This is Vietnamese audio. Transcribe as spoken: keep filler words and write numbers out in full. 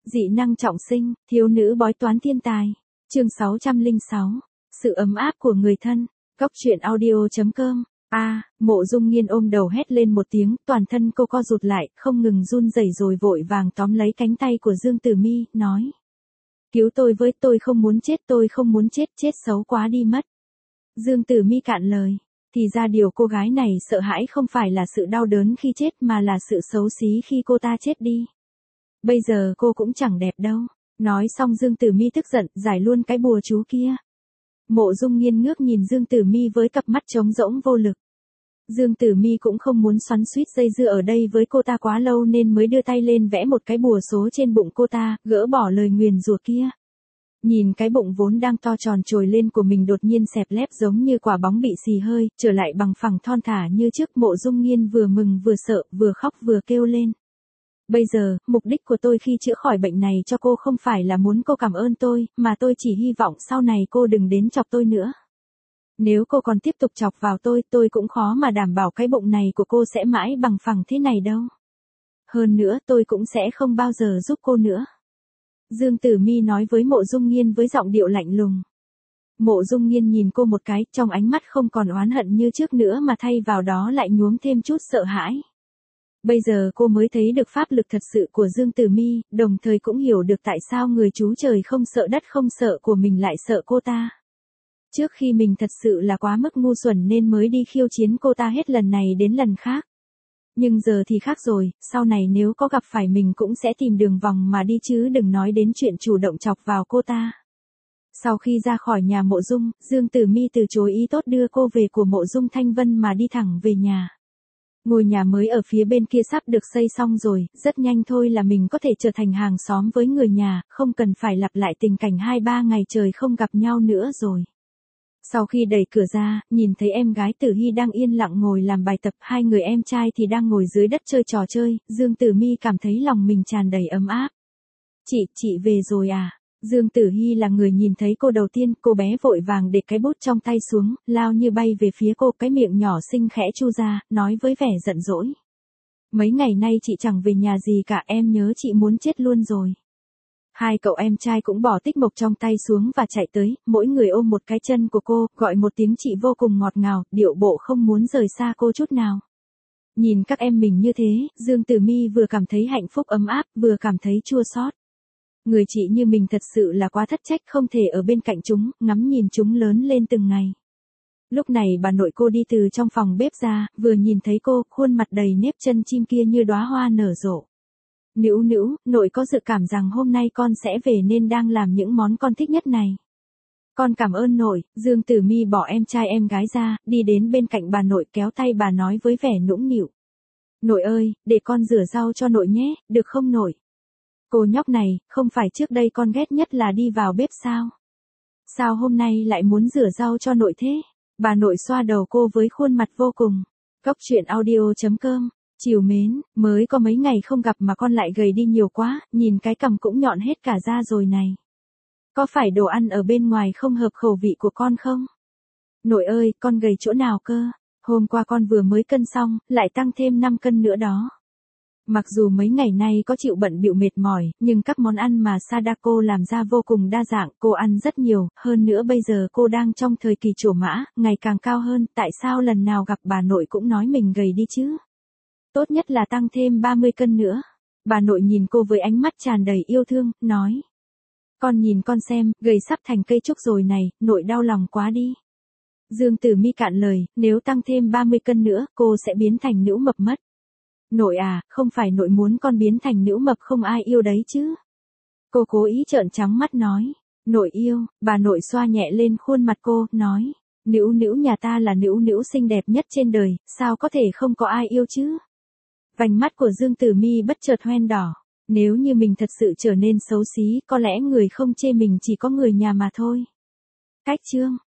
Dị năng trọng sinh, thiếu nữ bói toán thiên tài. Chương sáu trăm lẻ sáu. Sự ấm áp của người thân. Góc truyện audio chấm com. A, Mộ Dung Nghiên ôm đầu hét lên một tiếng, toàn thân cô co rụt lại, không ngừng run rẩy rồi vội vàng tóm lấy cánh tay của Dương Tử Mi, nói: "Cứu tôi với, tôi không muốn chết, tôi không muốn chết, chết xấu quá đi mất." Dương Tử Mi cạn lời. Thì ra điều cô gái này sợ hãi không phải là sự đau đớn khi chết mà là sự xấu xí khi cô ta chết đi. Bây giờ cô cũng chẳng đẹp đâu. Nói xong Dương Tử Mi tức giận, giải luôn cái bùa chú kia. Mộ Dung Nghiên ngước nhìn Dương Tử Mi với cặp mắt trống rỗng vô lực. Dương Tử Mi cũng không muốn xoắn xuýt dây dưa ở đây với cô ta quá lâu nên mới đưa tay lên vẽ một cái bùa số trên bụng cô ta, gỡ bỏ lời nguyền rủa kia. Nhìn cái bụng vốn đang to tròn trồi lên của mình đột nhiên xẹp lép giống như quả bóng bị xì hơi, trở lại bằng phẳng thon thả như trước. Mộ Dung Nghiên vừa mừng vừa sợ, vừa khóc vừa kêu lên. Bây giờ, mục đích của tôi khi chữa khỏi bệnh này cho cô không phải là muốn cô cảm ơn tôi, mà tôi chỉ hy vọng sau này cô đừng đến chọc tôi nữa. Nếu cô còn tiếp tục chọc vào tôi, tôi cũng khó mà đảm bảo cái bụng này của cô sẽ mãi bằng phẳng thế này đâu. Hơn nữa tôi cũng sẽ không bao giờ giúp cô nữa. Dương Tử Mi nói với Mộ Dung Nghiên với giọng điệu lạnh lùng. Mộ Dung Nghiên nhìn cô một cái, trong ánh mắt không còn oán hận như trước nữa mà thay vào đó lại nhuốm thêm chút sợ hãi. Bây giờ cô mới thấy được pháp lực thật sự của Dương Tử Mi, đồng thời cũng hiểu được tại sao người chú trời không sợ đất không sợ của mình lại sợ cô ta. Trước khi mình thật sự là quá mức ngu xuẩn nên mới đi khiêu chiến cô ta hết lần này đến lần khác. Nhưng giờ thì khác rồi, sau này nếu có gặp phải mình cũng sẽ tìm đường vòng mà đi chứ đừng nói đến chuyện chủ động chọc vào cô ta. Sau khi ra khỏi nhà Mộ Dung, Dương Tử Mi từ chối ý tốt đưa cô về của Mộ Dung Thanh Vân mà đi thẳng về nhà. Ngôi nhà mới ở phía bên kia sắp được xây xong rồi, rất nhanh thôi là mình có thể trở thành hàng xóm với người nhà, không cần phải lặp lại tình cảnh hai ba ngày trời không gặp nhau nữa rồi. Sau khi đẩy cửa ra, nhìn thấy em gái Tử Hy đang yên lặng ngồi làm bài tập, hai người em trai thì đang ngồi dưới đất chơi trò chơi, Dương Tử Mi cảm thấy lòng mình tràn đầy ấm áp. Chị, chị về rồi à? Dương Tử Hy là người nhìn thấy cô đầu tiên, cô bé vội vàng để cái bút trong tay xuống, lao như bay về phía cô, cái miệng nhỏ xinh khẽ chu ra, nói với vẻ giận dỗi. Mấy ngày nay chị chẳng về nhà gì cả, em nhớ chị muốn chết luôn rồi. Hai cậu em trai cũng bỏ tích mộc trong tay xuống và chạy tới, mỗi người ôm một cái chân của cô, gọi một tiếng chị vô cùng ngọt ngào, điệu bộ không muốn rời xa cô chút nào. Nhìn các em mình như thế, Dương Tử Mi vừa cảm thấy hạnh phúc ấm áp, vừa cảm thấy chua xót. Người chị như mình thật sự là quá thất trách không thể ở bên cạnh chúng, ngắm nhìn chúng lớn lên từng ngày. Lúc này bà nội cô đi từ trong phòng bếp ra, vừa nhìn thấy cô, khuôn mặt đầy nếp chân chim kia như đóa hoa nở rộ. Nữu nữu, nội có dự cảm rằng hôm nay con sẽ về nên đang làm những món con thích nhất này. Con cảm ơn nội. Dương Tử Mi bỏ em trai em gái ra, đi đến bên cạnh bà nội kéo tay bà nói với vẻ nũng nịu. Nội ơi, để con rửa rau cho nội nhé, được không nội? Cô nhóc này, không phải trước đây con ghét nhất là đi vào bếp sao? Sao hôm nay lại muốn rửa rau cho nội thế? Bà nội xoa đầu cô với khuôn mặt vô cùng. Góc truyện audio chấm com. Chiều mến, mới có mấy ngày không gặp mà con lại gầy đi nhiều quá, nhìn cái cằm cũng nhọn hết cả da rồi này. Có phải đồ ăn ở bên ngoài không hợp khẩu vị của con không? Nội ơi, con gầy chỗ nào cơ? Hôm qua con vừa mới cân xong, lại tăng thêm năm cân nữa đó. Mặc dù mấy ngày nay có chịu bận bịu mệt mỏi, nhưng các món ăn mà Sadako làm ra vô cùng đa dạng, cô ăn rất nhiều, hơn nữa bây giờ cô đang trong thời kỳ trổ mã, ngày càng cao hơn, tại sao lần nào gặp bà nội cũng nói mình gầy đi chứ? Tốt nhất là tăng thêm ba mươi cân nữa. Bà nội nhìn cô với ánh mắt tràn đầy yêu thương, nói. Con nhìn con xem, gầy sắp thành cây trúc rồi này, nội đau lòng quá đi. Dương Tử Mi cạn lời, nếu tăng thêm ba mươi cân nữa, cô sẽ biến thành nữ mập mất. Nội à, không phải nội muốn con biến thành nữ mập không ai yêu đấy chứ. Cô cố ý trợn trắng mắt nói. Nội yêu, bà nội xoa nhẹ lên khuôn mặt cô, nói. Nữu nữu nhà ta là nữu nữu xinh đẹp nhất trên đời, sao có thể không có ai yêu chứ? Vành mắt của Dương Tử Mi bất chợt hoen đỏ. Nếu như mình thật sự trở nên xấu xí, có lẽ người không chê mình chỉ có người nhà mà thôi. Cách chương.